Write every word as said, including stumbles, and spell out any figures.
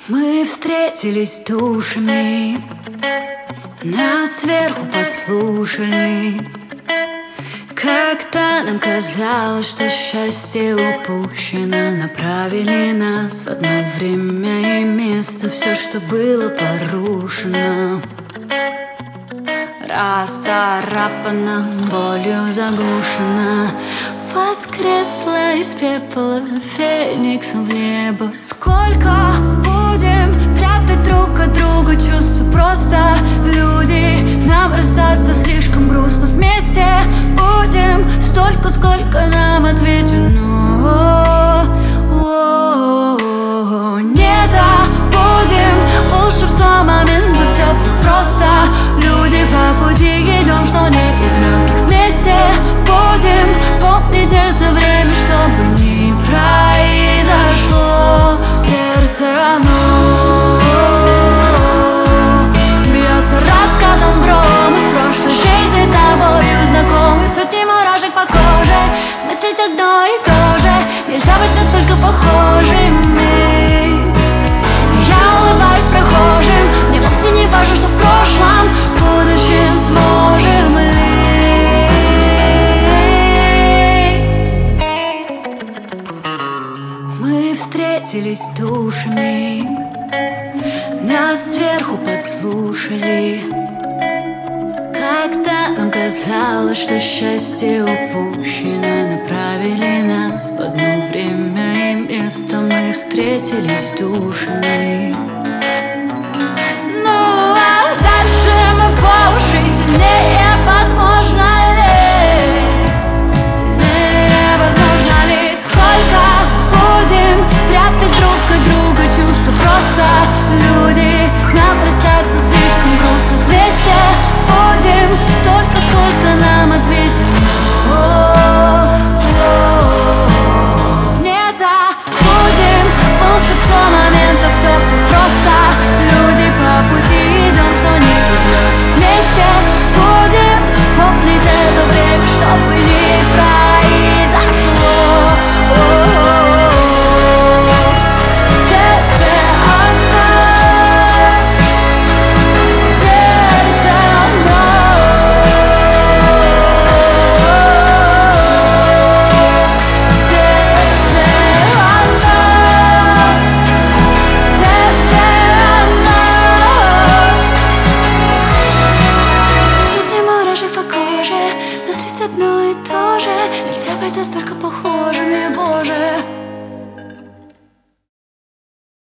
Мы встретились душами, нас сверху подслушали. Когда нам казалось, что счастье упущено, направили нас в одно время и место. Все, что было порушено, расцарапано, болью заглушено, воскресла из пепла фениксом в небо. Сколько будем прятать друг от друга чувства? Просто люди, нам расстаться слишком грустно. Вместе будем столько, сколько нам ответено. Не забудем волшебство моментов теплых. Просто люди по пути идем, что не из легких. Вместе будем помнить это время, чтобы не произошло. Сердце оно бьется раскатом грома из прошлой жизни с тобою знакомы. Сотни мурашек по коже, мыслить одно и то же. Нельзя быть настолько похожими. Я улыбаюсь прохожим, мне вовсе не важно, что в прошлом, в будущем сможем ли. Мы встретились душами, нас сверху подслушали. Когда нам казалось, что счастье упущено, направили нас в одно время и место. Мы встретились душами.